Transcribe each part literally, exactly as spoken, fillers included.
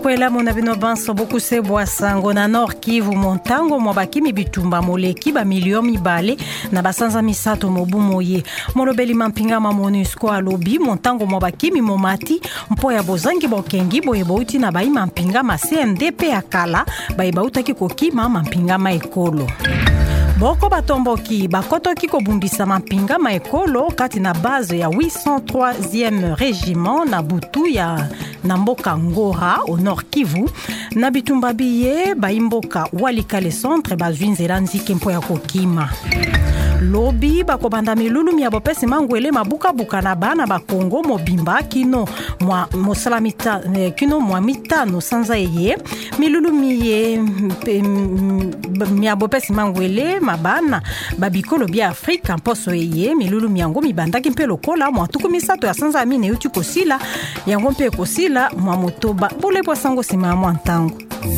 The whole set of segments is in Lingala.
Pokwela mona bino banso boku se boasango na Nord Kivu montango mwabakimi bitumba moleki ba milion mibale na basanza misato mobu moye molobeli mampinga ma MONUSCO alobi montango mwabakimi momati mpo ya bozangi bokengi boye bouti na bai mampinga ma C N D P akala bai bautaki kokima mampinga ma ekolo. Boko batomboki bakotoki kobundisa mampinga ma ekolo kati na base ya huit cent troisième régiment na butu ya na mboka Ngora au Nord Kivu na bitumba biye baimboka Walikale centre bazwinzela nzike mpo ya kokima. Lobi bakobanda milulu mia bopesi mangwele mabuka buka na bana ba Kongo mobimba kino mwa mosalamita kino mwa mitano sanza ye milulu miye mia bopesi mangwele mabana babikolo bia Afrika mposo ye milulu miango mibandaki mpe lokola mwa tuku misato ya sanza mine yuti kosila yango mpe kosila mwa motoba bole posango sima mwa ntango.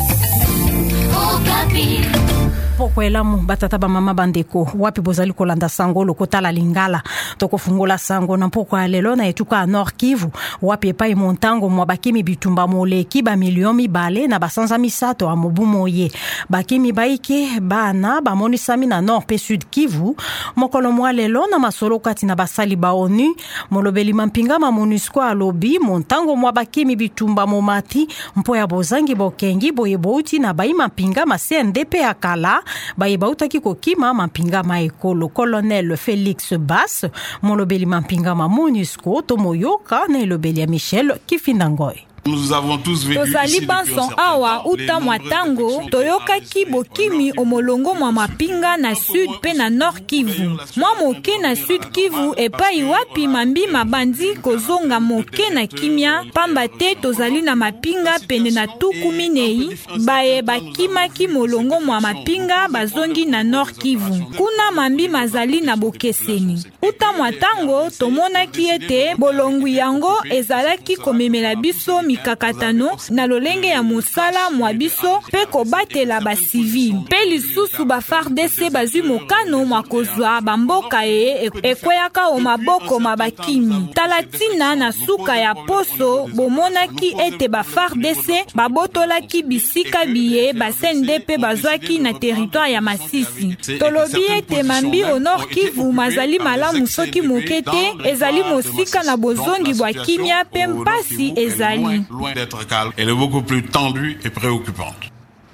Okapi Pokwela mu batata ba mama bandeko wapi bozali kolanda sango lokotala lingala toko fungola sango na pokwa lelo na etuka Nord Kivu wapi epai montango mwa bakimi bitumba moleki ba milion mibale na basanza misato a mobu moye bakimi baike bana ba monisami na Nord pe Sud Kivu mokolo mwa lelo na masolo kati na basali ba ONU molobeli mampinga ma MONUSCO alobi montango mwa bakimi bitumba momati mpo ya bozangi bokengi boye bouti na bai mampinga ma C N D P akala baye bautaki kokima mampinga ma ekolo. Colonel Félix Basse molobeli mampinga ma MONUSCO tomoyoka na elobeli ya Michel Kifindangoy. Nous avons tous vécu Tozali banson awa uta mwatango toyoka kibokimi omolongo mwa mapinga na Sud pe na Nord Kivu. Mwa moke na Sud Kivu epai wapi mambi mabandi kozonga moke na kimia pamba te tozali na mapinga pene na tuku minei baye bakima ki molongo mwa mapinga bazongi na Nord Kivu. Kuna mambi mazali na bokeseni. Uta mwatango tomona kiete bolongu yango ezalaki komemela biso kakatano na lolenge ya musala mwa biso pe kobatela ba civil pe lisusu ba F A R D C bazwi mokano mwa kozwa bamboka e ekweyaka o maboko mabakimi talatina na suka ya poso bomonaki ete ba F A R D C babotolaki bisika biye ba C N D P bazwaki na territoire ya Masisi tolobi ete mambi au Nord Kivu mazali malamu soki mokete ezali mosika na bozongi bwa kimia pe mpasi ezali loin d'être calme, elle est beaucoup plus tendue et préoccupante.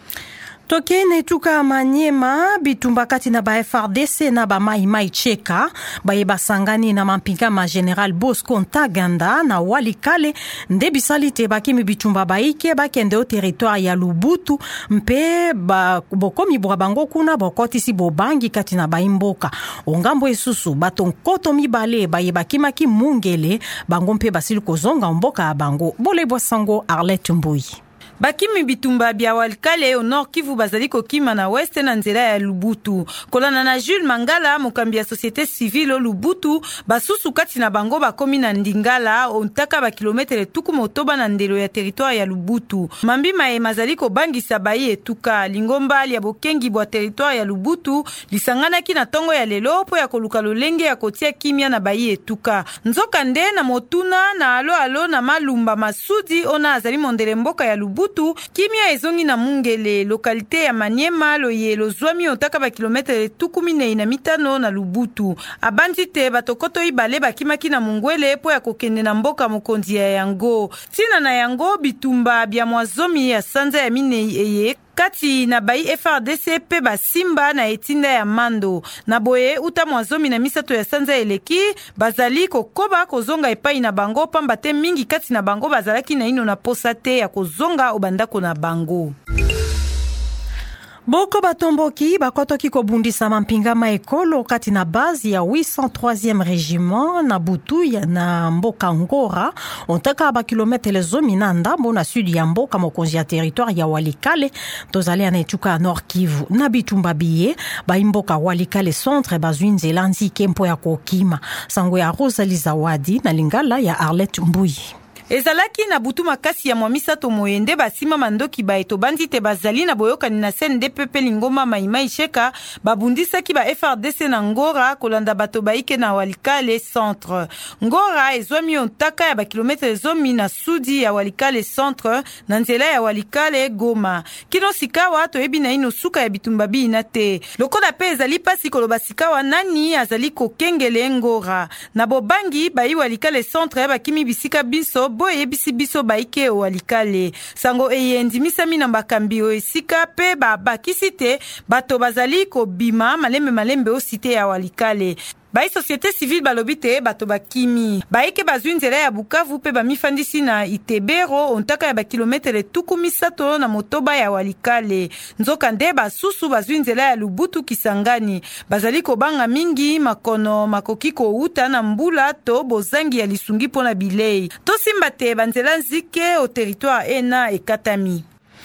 Tokene tuka Manyema bitumba kati na ba F A R D C na ba mai mai cheka baye basangani na mampinga ma General Bosco Ntaganda na Walikale nde bisalite bakimi bitumba baike bakende au territoire ya Lubutu mpe ba bokomi bwa bango kuna bokotisi bobangi kati na baimboka ongambo esusu batonkoto mibale baye bakimaki mungele bango mpe basili kozonga mboka bango bole bosango Arlette Mbuyi. Bakimi bitumba bia Walikale au Nord Kivu bazali kokima na weste na nzela ya Lubutu. Kolana na Jules Mangala mokambi ya société civile au Lubutu basusu kati na bango bakomi na Ndingala ontaka ba kilometre tuku motoba na ndelo ya territoire ya Lubutu. Mambi mae mazali ko bangisa bayi etuka lingomba ya bokengi bwa territoire ya Lubutu lisangana ki na tongo ya lelo po ya koluka lolenge ya kotia kimia na bayi etuka. Nzoka nde na motuna na alo alo na malumba masudi ona azali mondele mboka ya Lubutu kimia ezongi na mungele lokalite ya Manyema loye lozwami otaka ba kilometre tukumi na mitano na Lubutu abandi te batokoto ibale bakimaki na mungwele po ya kokende na mboka mokonzi ya yango tina na yango bitumba bia mwazomi ya sanza ya minei eye kati na bai F A R D C pe basimba na etinda ya mando na boye uta mwazomi na misato ya sanza eleki bazali kokoba kozonga epai na bango pamba te mingi kati na bango bazalaki na ino na posa te ya kozonga obandako na bango. Boko batomboki bakotoki kobundisa mampinga ma ekolo kati na base ya huit cent troisième régiment na butu ya na mboka Ngora ontaka ba kilometre zomi na ndambo na sud ya mboka mokonzi ya territoire ya Walikale tozali na etuka Nord Kivu na bitumba biye ba imboka Walikale centre bazwinzela nzike mpo ya kokima sango ya Rosalie Zawadi na lingala ya Arlette Mbuyi. ezalaki na butu makasi ya mwamisato moyende basima mandoki ba eto bandi te bazali na boyokani na C N D P P Lingoma Maimai Sheka babundisaki ba F R D C na Ngora kolanda bato baike na Walikale centre. Ngora ezwami ontaka ya ba kilometre zomi na sudi ya Walikale centre na nzela ya Walikale Goma. Kino sikawa toyebi na ino suka ya bitumba bina te. Lokola pe ezali pasi koloba sikawa nani azali kokengele Ngora. Na bobangi bayi Walikale centre ba kimi bisika biso boye bisi biso baike o Walikale. Sango eyendi misami na bakambi o esika pe ba bakisi te bato bazali ko bima malembe malembe o site ya Walikale. Bayi société civile balobite bato bakimi. Baike bazwi nzela ya Bukavu pe bamifandisi na Itebero ontaka ya ba kilometre tuku misato na motoba ya Walikale. Nzoka nde basusu bazwi nzela ya Lubutu Kisangani. Bazali kobanga mingi makono makoki ko uta na mbula to bozangi ya lisungi pona bilei. Tosimba te banzela nzike o territoire ena ekatami.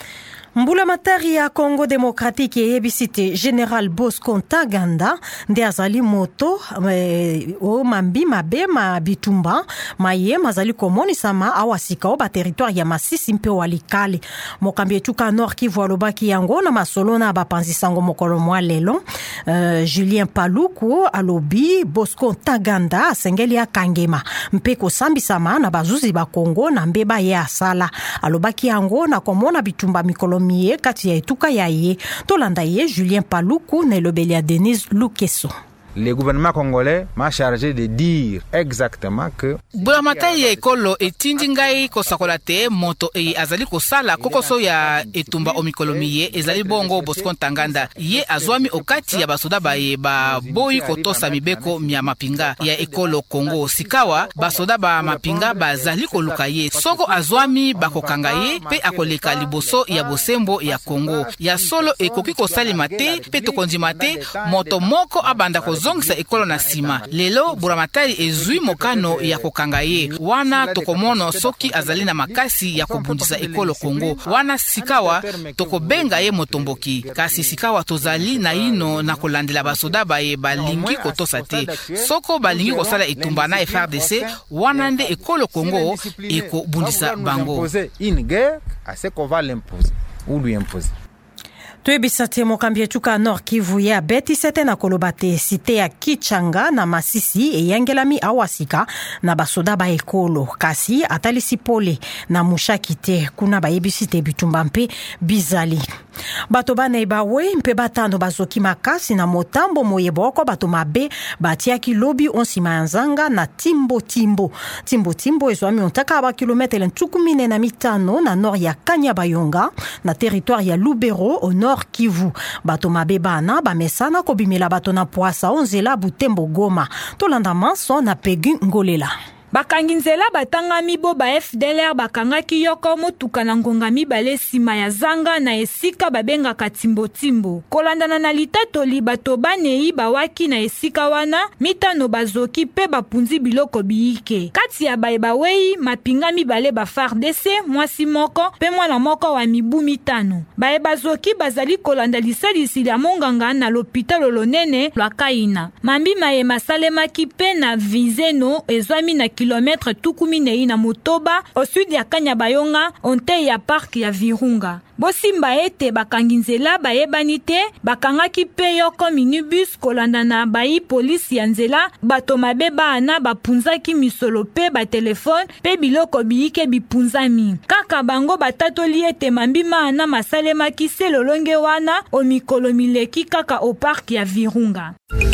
Mbula matari ya Congo Démocratique eyebisite Général Bosco Ntaganda nde azali moto e, o mambi mabe ma bitumba maye mazali komonisama awasika o ba territoire ya Masisi mpe Walikale. Mokambi etuka Nord Kivu alobaki yango na masolo na bapanzisango mokolo mwa lelo. Uh, Julien Paluku alobi Bosco Ntaganda asengeli akangema mpe kosambisama na bazuzi ba Congo na mbeba ye asala. Alobaki yango na komona bitumba mikolo miye kati ya etuka ya ye. Tolanda ye Julien Paluku na elobeli ya Denise Lukeso. Le gouvernement congolais m'a chargé de dire exactement que Bulamata ya ekolo etindi ngai kosakola te moto e azali kosala kokoso ya etumba omikolomi ye ezali bongo Bosco Ntaganda ye azwami okati ya basoda baye ba boyi kotosa mibeko mya mapinga ya ekolo Kongo sikawa basoda ba mapinga bazali koluka ye soko azwami bakokanga ye pe akoleka liboso ya bosembo ya Kongo ya solo ekoki kosalima te pe tokondima te moto moko abanda ko zongisa ekolo na sima. Lelo Buramatari ezui mokano ya kokanga ye. Wana tokomono soki azali na makasi ya kubundisa ekolo Kongo. Wana sikawa tokobenga ye motomboki. Kasi sikawa tozali na ino na kolandela basoda baye balingi kotosa te. Soko balingi kosala etumba na F R D C wana nde ekolo Kongo eko bundisa bango. Une guerre à ce qu'on va l'imposer ou lui imposer. Tuebisate mokambi etuka Nord Kivu ya beti sete na kolobate site ya Kichanga na Masisi eyangelami awasika na basoda ba ekolo kasi atalisi pole na mushakite kuna bayebisite bitumba mpe bizali. Bato bane bawe mpe batano bazoki makasi na motambo moyeboko bato mabe batiaki lobi onsima ya nzanga na Timbo Timbo. Timbo Timbo ezwami ontaka ba kilometre ntukumine na mitano na nord ya Kanyabayonga na territoire ya Lubero au nord Kivu. Bato mabe bana bamesana kobimela bato na poasa onzela Butembo Goma. Tolanda manso na Pegu Ngolela. Bakangi nzela batangami bo ba F D L R bakangaki yoko motuka na ngonga mibale sima ya zanga na esika babengaka Timbo Timbo. Kolandana na litatoli bato banei bawaki na esika wana mitano bazoki pe bapunzi biloko biike. Kati ya baeba wei mapinga mibale ba F A R D C mwasi moko pe mwana moko wa mibu mitano. Baeba zoki bazali kolanda lisalisi ya monganga na l'hôpital lonene lwa Kaina. Mambi maye masalemaki pe na Vizeno ezwami na kilometre tukumine na motoba au sud ya Kanyabayonga onte ya park ya Virunga. Bosimba ete bakangi nzela bayebani te bakangaki pe yoko minibus kolanda na bayi polisi ya nzela bato mabe bana bapunzaki misolo pe ba telefone pe biloko biike bipunzami. Kaka bango batatoli ete mambi maana masalemaki se lolonge wana o mikolo mileki kaka o park ya Virunga.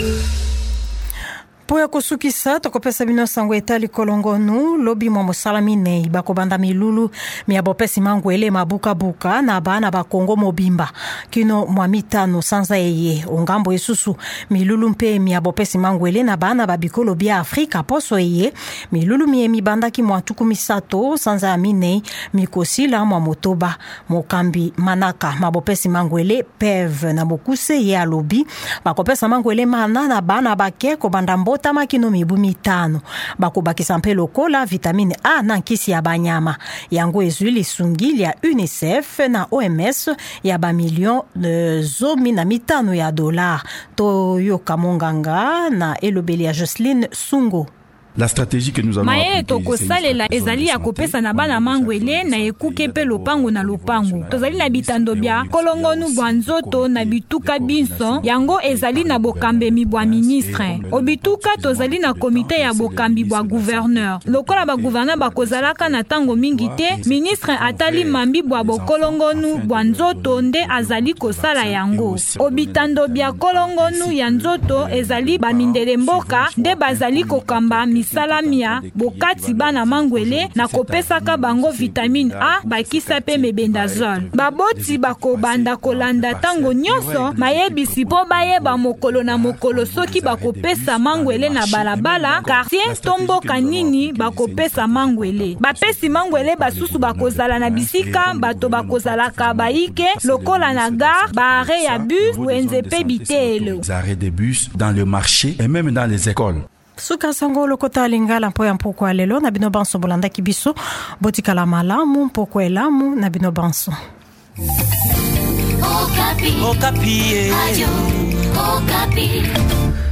Poya kusukisa tokopesa bino sango etali kolongonu lobi mwa mosalamine bakobanda milulu miabopesi mangwele mabuka buka na bana ba Kongo mobimba kino mwa mitano sanza eye ongambo esusu milulu mpe miabopesi mangwele na bana ba bikolo bia Afrika poso eye milulu mie mibanda ki mwa tuku misato sanza amine mikosila mwa motoba mokambi manaka mabopesi mangwele P E V na mokuse ye alobi bakopesa mangwele mana na bana bake kobanda mbota makino mibu mitano bakobakisa mpe lokola vitamine A na nkisi ya banyama yango ezuli sungili ya UNICEF na O M S ya ba million de zomi na mitano ya dolar to yoka monganga na elobeli ya Jocelyn Sungo. La stratégie que nous allons mayele tokosalela ezali ya kopesa na bana mangwele na ekuke pe lopango na lopango. Tozali na bitando bia kolongonu bwa nzoto na bituka binso yango ezali na bokambemi bwa ministre. Obituka tozali na komite ya bokambi bwa gouverneur. Lokola ba gouverneur bakozalaka na tango mingi te, ministre atali mambi bwa bokolongonu bwa nzoto nde azali kosala yango. Obitando bia kolongonu ya nzoto ezali bamindele mboka nde bazali kokamba misalamia bokati bana mangwele na kopesaka bango vitamine A bakisa pe mebendazole. Baboti bakobanda kolanda tango nyonso mayebisi po bayeba mokolo na mokolo soki bakopesa mangwele na balabala quartier tomboka nini bakopesa mangwele. Bapesi mangwele basusu bakozala na bisika bato bakozalaka baike lokola na gare baare ya bus wenze pe bitelo. Arrêts de bus dans le marché et même dans les écoles. Suka sango lokota lingala mpo ya mpoko ya lelo na bino banso bolanda kibiso botikala malamu mpoko elamu na bino banso. Okapi. Okapi. Radio Okapi.